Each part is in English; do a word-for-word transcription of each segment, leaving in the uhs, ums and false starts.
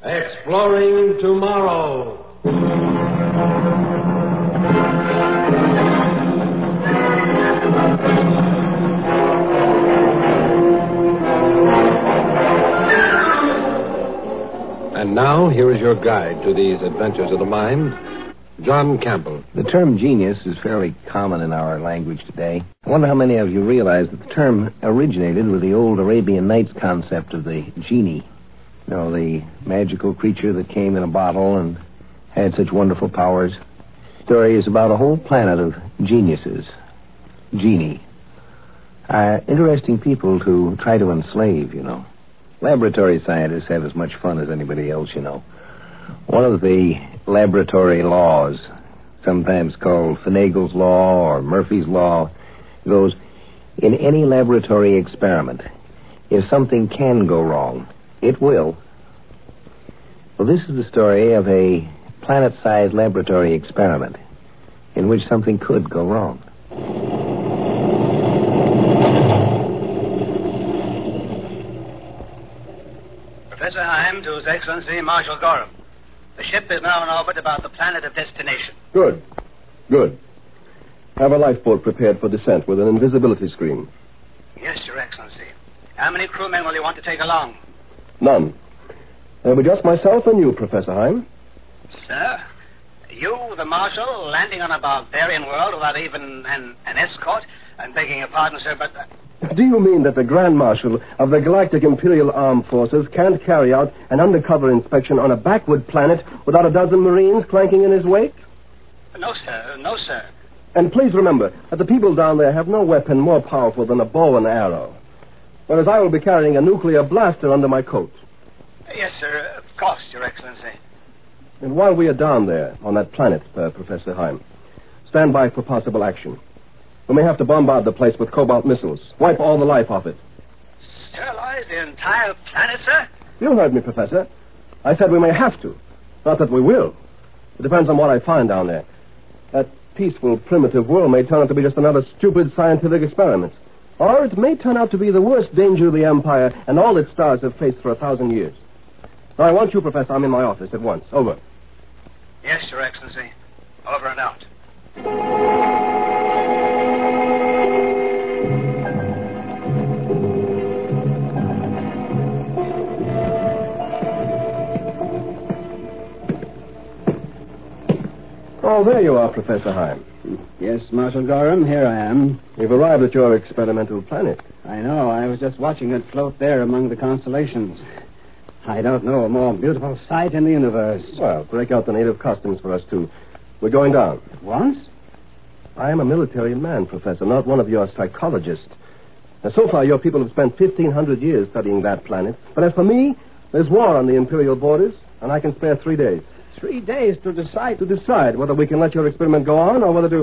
Exploring Tomorrow. And now, here is your guide to these adventures of the mind, John Campbell. The term genius is fairly common in our language today. I wonder how many of you realize that the term originated with the old Arabian Nights concept of the genie. You know, the magical creature that came in a bottle and had such wonderful powers. The story is about a whole planet of geniuses. Genie. Uh, interesting people to try to enslave, you know. Laboratory scientists have as much fun as anybody else, you know. One of the laboratory laws, sometimes called Finagle's Law or Murphy's Law, goes, in any laboratory experiment, if something can go wrong, it will. Well, this is the story of a planet-sized laboratory experiment in which something could go wrong. Professor Heim to His Excellency Marshal Gorham. The ship is now in orbit about the planet of destination. Good. Good. Have a lifeboat prepared for descent with an invisibility screen. Yes, Your Excellency. How many crewmen will you want to take along? None. There'll be just myself and you, Professor Heim. Sir? You, the Marshal, landing on a barbarian world without even an, an escort? I'm begging your pardon, sir, but... Uh... Do you mean that the Grand Marshal of the Galactic Imperial Armed Forces can't carry out an undercover inspection on a backward planet without a dozen Marines clanking in his wake? No, sir. No, sir. And please remember that the people down there have no weapon more powerful than a bow and arrow. Whereas I will be carrying a nuclear blaster under my coat. Yes, sir. Of course, Your Excellency. And while we are down there on that planet, uh, Professor Heim, stand by for possible action. We may have to bombard the place with cobalt missiles. Wipe all the life off it. Sterilize the entire planet, sir? You heard me, Professor. I said we may have to. Not that we will. It depends on what I find down there. That peaceful, primitive world may turn out to be just another stupid scientific experiment. Or it may turn out to be the worst danger of the Empire and all its stars have faced for a thousand years. Now, I want you, Professor. I'm in my office at once. Over. Yes, Your Excellency. Over and out. Oh, there you are, Professor Heim. Yes, Marshal Gorham, here I am. You've arrived at your experimental planet. I know. I was just watching it float there among the constellations. I don't know a more beautiful sight in the universe. Well, break out the native costumes for us, too. We're going down. At once? I am a military man, Professor, not one of your psychologists. Now, so far, your people have spent fifteen hundred years studying that planet. But as for me, there's war on the Imperial borders, and I can spare three days. Three days to decide? To decide whether we can let your experiment go on or whether to...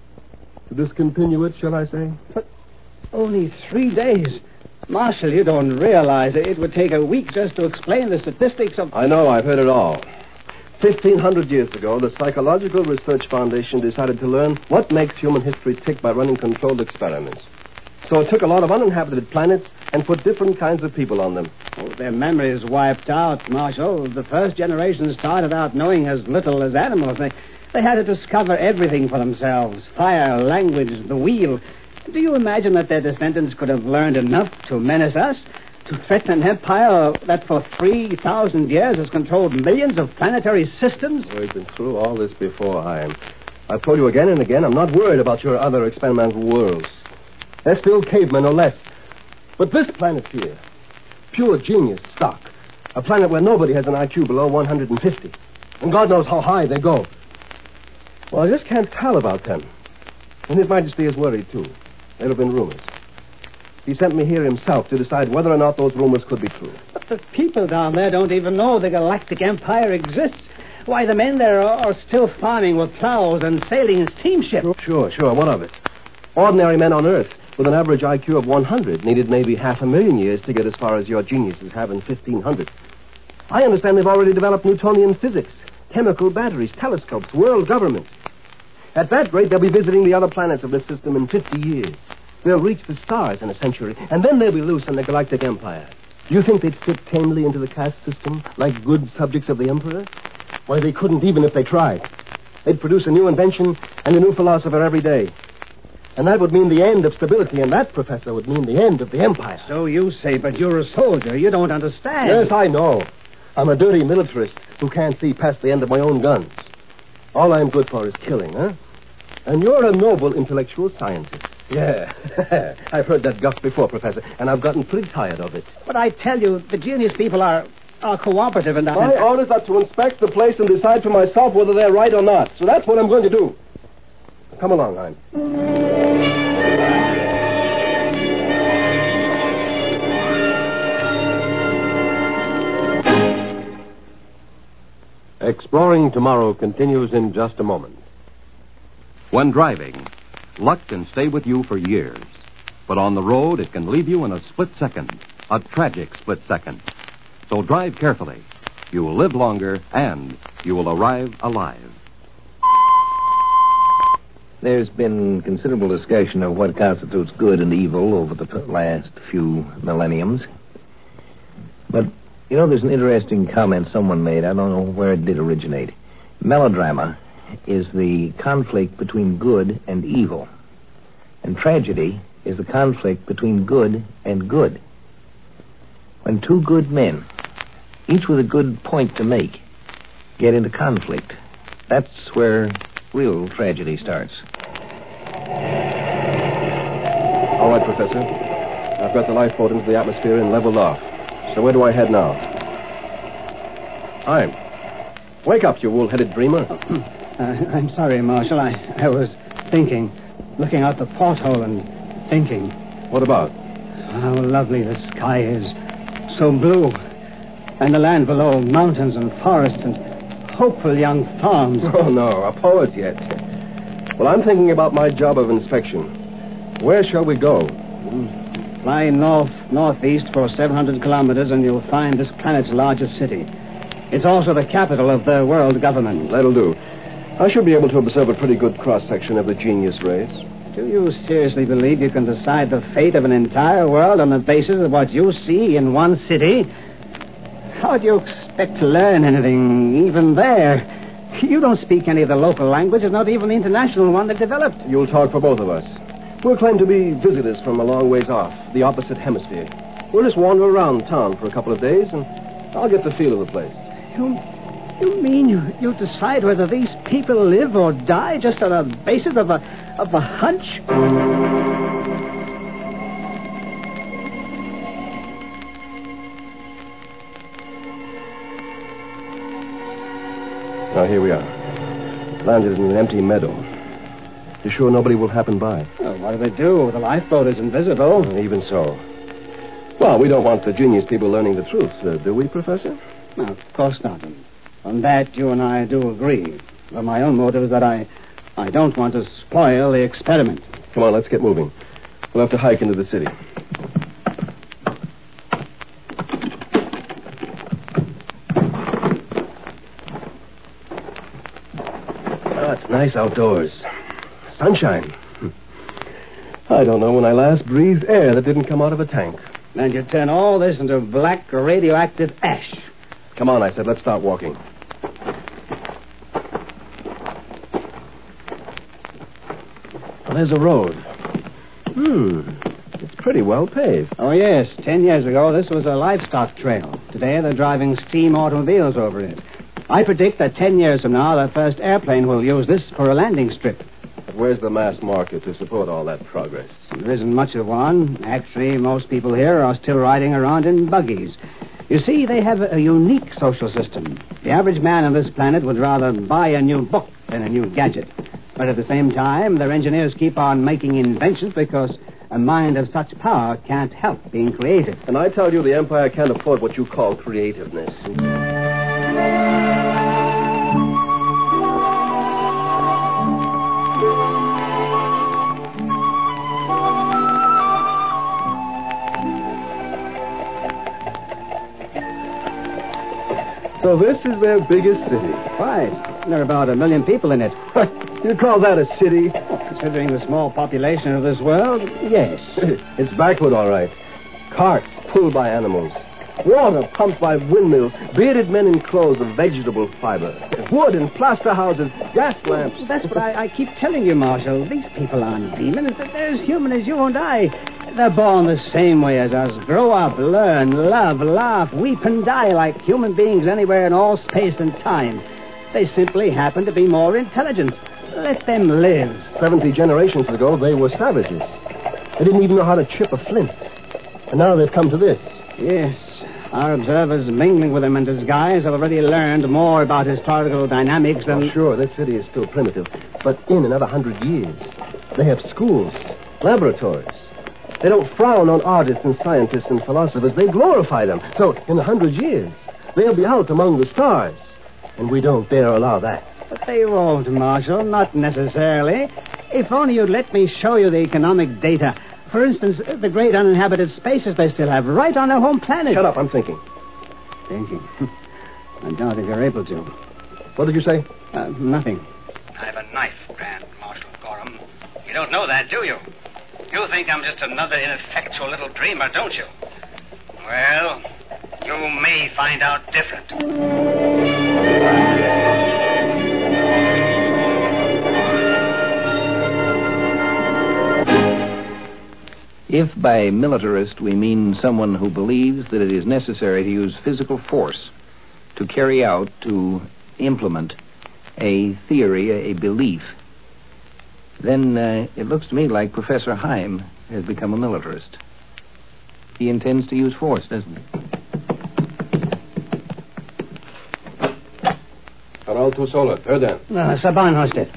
to discontinue it, shall I say? But only three days. Marshal, you don't realize it would take a week just to explain the statistics of... I know, I've heard it all. Fifteen hundred years ago, the Psychological Research Foundation decided to learn what makes human history tick by running controlled experiments. So it took a lot of uninhabited planets and put different kinds of people on them. Oh, their memories wiped out, Marshal. The first generation started out knowing as little as animals. They, they had to discover everything for themselves. Fire, language, the wheel. Do you imagine that their descendants could have learned enough to menace us? To threaten an empire that for three thousand years has controlled millions of planetary systems? We've been through all this before, Heim. I've told you again and again, I'm not worried about your other experimental worlds. They're still cavemen or less. But this planet here, pure genius stock. A planet where nobody has an I Q below one hundred fifty. And God knows how high they go. Well, I just can't tell about them. And His Majesty is worried, too. There have been rumors. He sent me here himself to decide whether or not those rumors could be true. But the people down there don't even know the Galactic Empire exists. Why, the men there are, are still farming with plows and sailing in steamships. Sure, sure, what of it? Ordinary men on Earth with an average I Q of one hundred needed maybe half a million years to get as far as your geniuses have in fifteen hundred. I understand they've already developed Newtonian physics, chemical batteries, telescopes, world government. At that rate, they'll be visiting the other planets of this system in fifty years. They'll reach the stars in a century, and then they'll be loose in the Galactic Empire. Do you think they'd fit tamely into the caste system like good subjects of the Emperor? Why, they couldn't even if they tried. They'd produce a new invention and a new philosopher every day. And that would mean the end of stability, and that, Professor, would mean the end of the Empire. So you say, but you're a soldier. You don't understand. Yes, I know. I'm a dirty militarist who can't see past the end of my own guns. All I'm good for is killing, huh? And you're a noble intellectual scientist. Yeah. I've heard that guff before, Professor, and I've gotten pretty tired of it. But I tell you, the genius people are are cooperative and... My orders are to inspect the place and decide for myself whether they're right or not. So that's what I'm going to do. Come along, Hein. Exploring Tomorrow continues in just a moment. When driving, luck can stay with you for years. But on the road, it can leave you in a split second, a tragic split second. So drive carefully. You will live longer, and you will arrive alive. There's been considerable discussion of what constitutes good and evil over the last few millenniums. But, you know, there's an interesting comment someone made. I don't know where it did originate. Melodrama is the conflict between good and evil. And tragedy is the conflict between good and good. When two good men, each with a good point to make, get into conflict, that's where real tragedy starts. All right, Professor. I've got the lifeboat into the atmosphere and leveled off. So where do I head now? Hein. Wake up, you wool-headed dreamer. Uh, I'm sorry, Marshal. I, I was thinking, looking out the porthole and thinking. What about? How lovely the sky is. So blue. And the land below, mountains and forests and hopeful young farms. Oh, no, a poet yet. Well, I'm thinking about my job of inspection. Where shall we go? Fly north, northeast for seven hundred kilometers and you'll find this planet's largest city. It's also the capital of the world government. That'll do. I should be able to observe a pretty good cross-section of the genius race. Do you seriously believe you can decide the fate of an entire world on the basis of what you see in one city? How do you expect to learn anything, even there? You don't speak any of the local languages, not even the international one that developed. You'll talk for both of us. We'll claim to be visitors from a long ways off, the opposite hemisphere. We'll just wander around town for a couple of days, and I'll get the feel of the place. You, you mean you, you decide whether these people live or die just on the basis of a, of a hunch? Now, here we are. Landed in an empty meadow. You sure nobody will happen by? Well, what do they do? The lifeboat is invisible. Even so. Well, we don't want the genius people learning the truth, uh, do we, Professor? No, of course not. And on that, you and I do agree. But my own motive is that I, I don't want to spoil the experiment. Come on, let's get moving. We'll have to hike into the city. Oh, it's nice outdoors. Sunshine. I don't know when I last breathed air that didn't come out of a tank. And you turn all this into black radioactive ash. Come on, I said, let's start walking. Well, there's a road. Hmm. It's pretty well paved. Oh, yes. Ten years ago, this was a livestock trail. Today, they're driving steam automobiles over it. I predict that ten years from now, the first airplane will use this for a landing strip. But where's the mass market to support all that progress? There isn't much of one. Actually, most people here are still riding around in buggies. You see, they have a unique social system. The average man on this planet would rather buy a new book than a new gadget. But at the same time, their engineers keep on making inventions because a mind of such power can't help being creative. And I tell you, the Empire can't afford what you call creativeness. So this is their biggest city. Right. There are about a million people in it. You call that a city? Well, considering the small population of this world, yes. It's backward, all right. Carts pulled by animals. Water pumped by windmills, bearded men in clothes of vegetable fiber, wood and plaster houses, gas lamps. That's what I, I keep telling you, Marshal. These people aren't demons. They're as human as you and I. They're born the same way as us. Grow up, learn, love, laugh, weep, and die like human beings anywhere in all space and time. They simply happen to be more intelligent. Let them live. Seventy generations ago, they were savages. They didn't even know how to chip a flint. And now they've come to this. Yes. Our observers mingling with them in disguise have already learned more about historical dynamics than... Oh, sure, this city is still primitive. But in another hundred years, they have schools, laboratories. They don't frown on artists and scientists and philosophers. They glorify them. So, in a hundred years, they'll be out among the stars. And we don't dare allow that. But they won't, Marshal. Not necessarily. If only you'd let me show you the economic data. For instance, the great uninhabited spaces they still have right on their home planet. Shut up, I'm thinking. Thinking? I doubt if you're able to. What did you say? Uh, nothing. I have a knife, Grand Marshal Gorham. You don't know that, do you? You think I'm just another ineffectual little dreamer, don't you? Well, you may find out different. If by militarist we mean someone who believes that it is necessary to use physical force to carry out, to implement a theory, a belief, then uh, it looks to me like Professor Heim has become a militarist. He intends to use force, doesn't he? Harold Tusola, Erdan. Uh, Saban Hosted.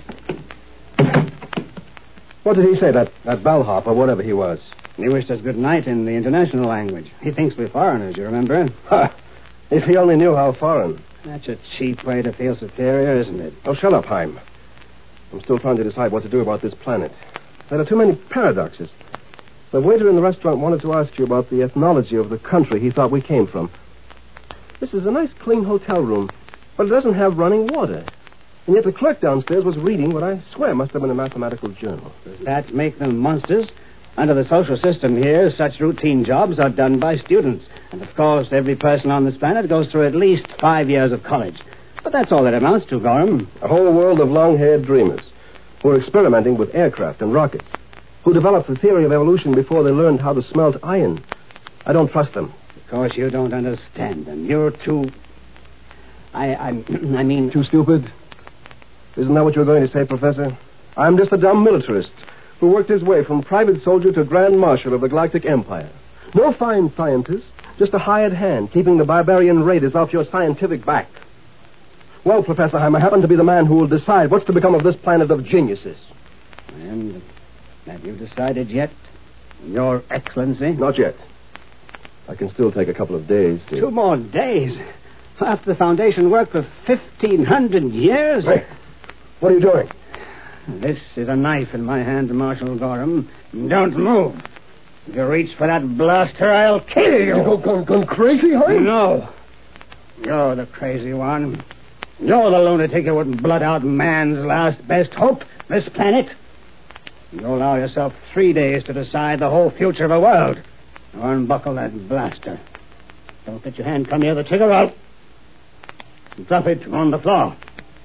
What did he say, that, that bellhop or whatever he was? He wished us good night in the international language. He thinks we're foreigners, you remember? Ha! If he only knew how foreign. That's a cheap way to feel superior, isn't it? Oh, shut up, Heim. I'm still trying to decide what to do about this planet. There are too many paradoxes. The waiter in the restaurant wanted to ask you about the ethnology of the country he thought we came from. This is a nice, clean hotel room, but it doesn't have running water. And yet the clerk downstairs was reading what I swear must have been a mathematical journal. Does that make them monsters? Under the social system here, such routine jobs are done by students. And, of course, every person on this planet goes through at least five years of college. But that's all that amounts to, Gorham. A whole world of long-haired dreamers who are experimenting with aircraft and rockets, who developed the theory of evolution before they learned how to smelt iron. I don't trust them. Because you don't understand them. You're too... I, I, I mean... Too stupid? Isn't that what you're going to say, Professor? I'm just a dumb militarist who worked his way from private soldier to Grand Marshal of the Galactic Empire. No fine scientist, just a hired hand keeping the barbarian raiders off your scientific back. Well, Professor Heim, I happen to be the man who will decide what's to become of this planet of geniuses. And have you decided yet, Your Excellency? Not yet. I can still take a couple of days to... Two more days? After the Foundation worked for fifteen hundred years? Hey, what are you doing? This is a knife in my hand, Marshal Gorham. Don't move. If you reach for that blaster, I'll kill you. You go, gone, gone crazy, Heim? No. You're the crazy one. You're the lunatic who would blood out man's last best hope, this planet. You allow yourself three days to decide the whole future of a world. Now unbuckle that blaster. Don't let your hand come near the trigger. I'll drop it on the floor.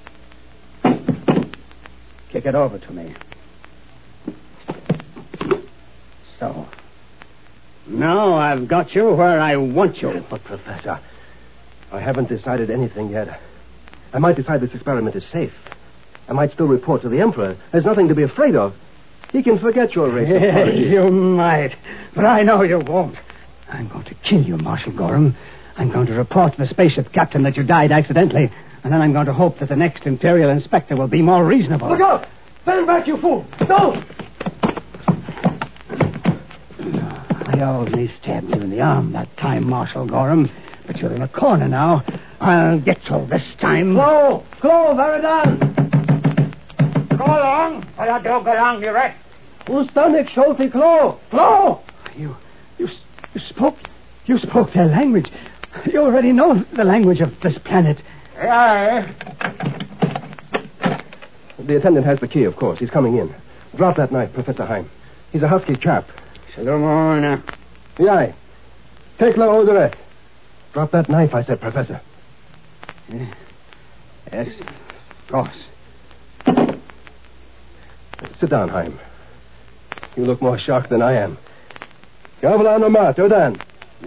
Kick it over to me. So. Now I've got you where I want you. But, Professor, I haven't decided anything yet. I might decide this experiment is safe. I might still report to the Emperor. There's nothing to be afraid of. He can forget your race. Yes, you might. But I know you won't. I'm going to kill you, Marshal Gorham. I'm going to report to the spaceship captain that you died accidentally. And then I'm going to hope that the next Imperial inspector will be more reasonable. Look out! Stand back, you fool! Don't! I only stabbed you in the arm that time, Marshal Gorham. But you're in a corner now. I'll get you this time. Clo! Clo, Veridan! Go along, or I don't go along direct. Ustanik Sholti Clo! Clo! You, you, you spoke, you spoke their language. You already know the language of this planet. Yeah. The attendant has the key, of course. He's coming in. Drop that knife, Professor Heim. He's a husky chap. Shalom. Yai. Take la oderet. Drop that knife, I said, Professor. Yeah. Yes, of course. Sit down, Heim. You look more shocked than I am. Gavla no ma, Jordan.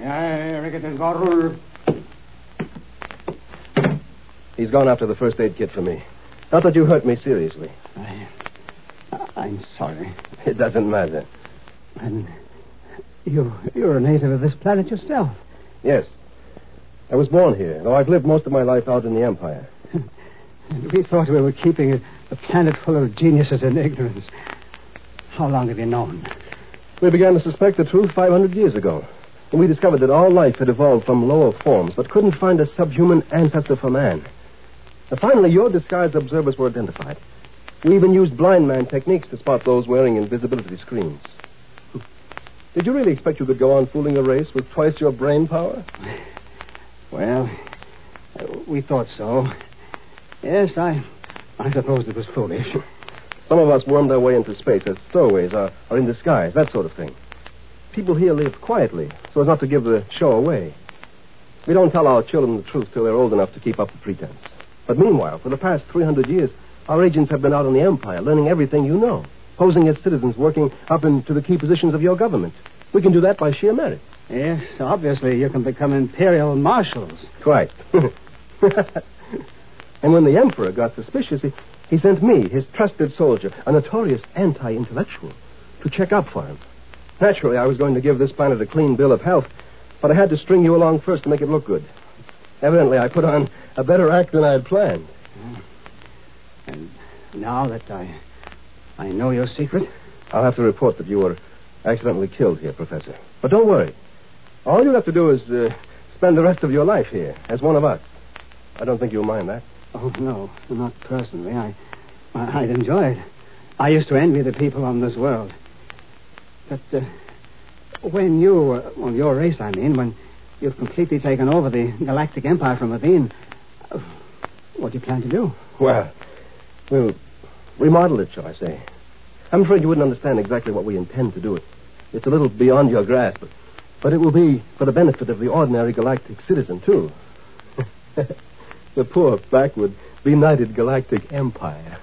He's gone after the first aid kit for me. Not that you hurt me seriously. I, I'm sorry. It doesn't matter. And you, you're a native of this planet yourself. Yes. I was born here, though I've lived most of my life out in the Empire. We thought we were keeping a, a planet full of geniuses in ignorance. How long have you known? We began to suspect the truth five hundred years ago. And we discovered that all life had evolved from lower forms, but couldn't find a subhuman ancestor for man. And finally, your disguised observers were identified. We even used blind man techniques to spot those wearing invisibility screens. Did you really expect you could go on fooling a race with twice your brain power? Well, uh, we thought so. Yes, I I suppose it was foolish. Some of us wormed our way into space as stowaways or, or in disguise, that sort of thing. People here live quietly, so as not to give the show away. We don't tell our children the truth till they're old enough to keep up the pretense. But meanwhile, for the past three hundred years, our agents have been out in the Empire, learning everything you know, posing as citizens, working up into the key positions of your government. We can do that by sheer merit. Yes, obviously you can become imperial marshals. Quite. And when the Emperor got suspicious, he, he sent me, his trusted soldier, a notorious anti-intellectual, to check up for him. Naturally, I was going to give this planet a clean bill of health, but I had to string you along first to make it look good. Evidently, I put on a better act than I had planned. And now that I I know your secret? I'll have to report that you were accidentally killed here, Professor. But don't worry. All you have to do is uh, spend the rest of your life here as one of us. I don't think you'll mind that. Oh, no, not personally. I, I, I'd enjoy it. I used to envy the people on this world. But uh, when you, uh, well, your race, I mean, when you've completely taken over the Galactic Empire from within, uh, what do you plan to do? Well, we'll remodel it, shall I say. I'm afraid you wouldn't understand exactly what we intend to do. It. It's a little beyond your grasp, but, but it will be for the benefit of the ordinary galactic citizen, too. The poor, backward, benighted galactic empire.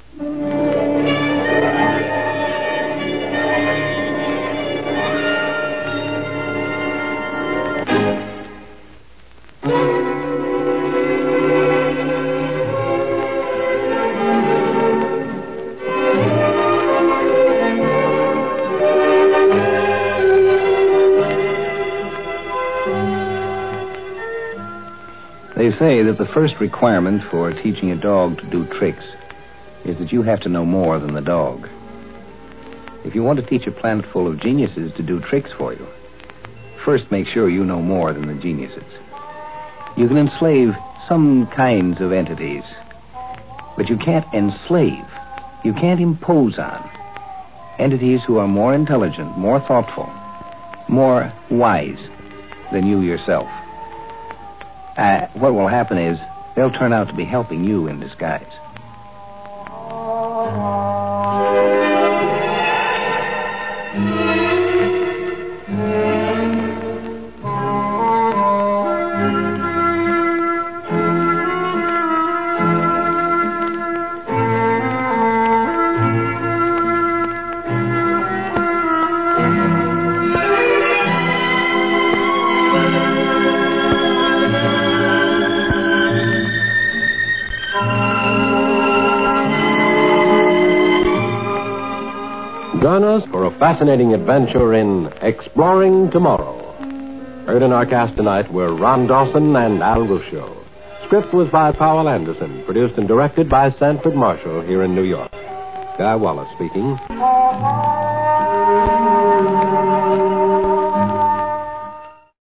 They say that the first requirement for teaching a dog to do tricks is that you have to know more than the dog. If you want to teach a planet full of geniuses to do tricks for you, first make sure you know more than the geniuses. You can enslave some kinds of entities, but you can't enslave, you can't impose on entities who are more intelligent, more thoughtful, more wise than you yourself. Uh, what will happen is they'll turn out to be helping you in disguise. Join us for a fascinating adventure in Exploring Tomorrow. Heard in our cast tonight were Ron Dawson and Al Ruscio. Script was by Powell Anderson, produced and directed by Sanford Marshall here in New York. Guy Wallace speaking.